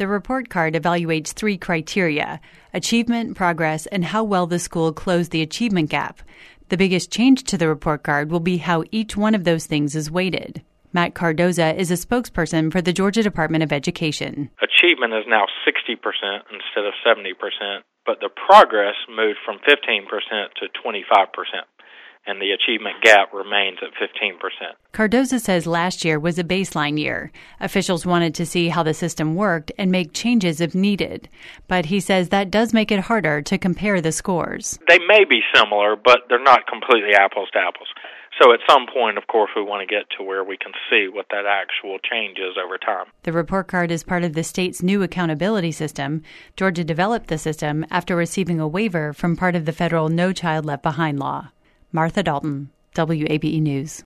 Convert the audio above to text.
The report card evaluates 3 criteria: achievement, progress, and how well the school closed the achievement gap. The biggest change to the report card will be how each one of those things is weighted. Matt Cardoza is a spokesperson for the Georgia Department of Education. Achievement is now 60% instead of 70%, but the progress moved from 15% to 25%, and the achievement gap remains at 15%. Cardoza says last year was a baseline year. Officials wanted to see how the system worked and make changes if needed. But he says that does make it harder to compare the scores. They may be similar, but they're not completely apples to apples. So at some point, of course, we want to get to where we can see what that actual change is over time. The report card is part of the state's new accountability system. Georgia developed the system after receiving a waiver from part of the federal No Child Left Behind law. Martha Dalton, WABE News.